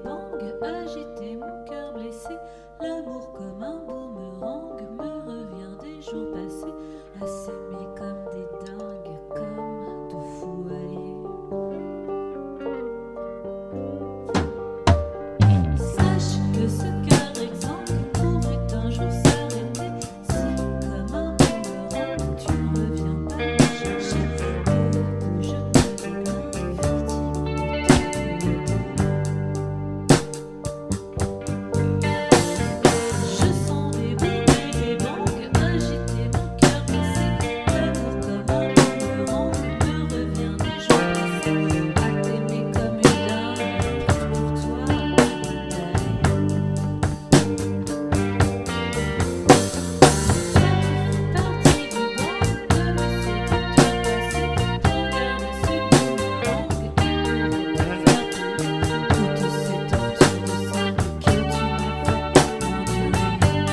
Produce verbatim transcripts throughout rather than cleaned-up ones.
bangs, agiter mon cœur blessé. L'amour comme un boomerang me revient des jours passés, à s'aimer comme des dingues, comme de fous alliés. Sache que ce cœur exsangue pourrait un jour s'arrêter, si comme un boomerang tu ne reviens pas me chercher, que je me deviens victime de je sens des bouts et des bangs, agiter mon cœur blessé. L'amour comme un boomerang me revient des jours passés, à t'aimer comme une dingue, pour toi d'aller. Partie du banc de me séduire passé, regarde ce boomerang et pourrait te faire payer toutes ces tortures de sang que tu m'as fait endurer.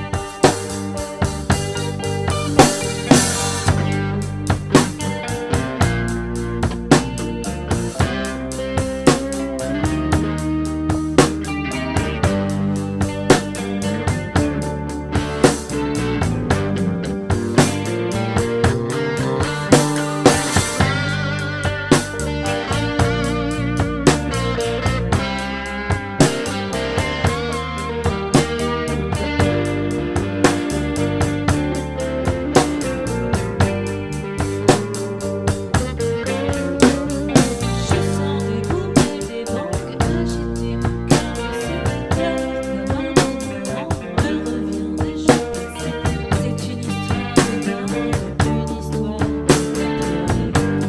Je sens des bouts et des bangs, agiter mon cœur blessé. L'amour comme un boomerang me revient des jours passés. C'est une histoire de dingue, une histoire de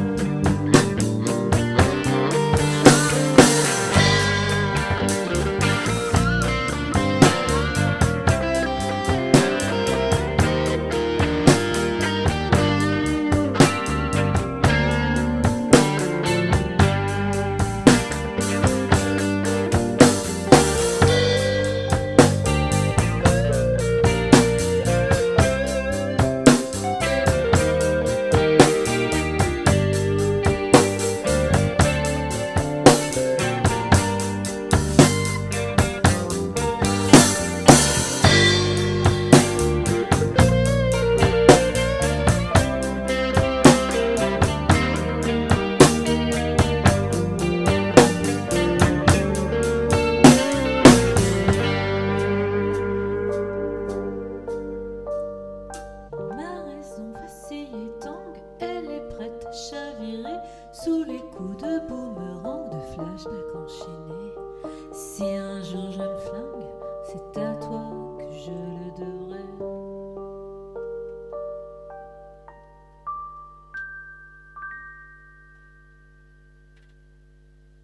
Ma raison vacille et tangue, elle est prête à chavirer sous les coups de boomerang, de flashback enchaînés. Si un jour je me flingue, c'est à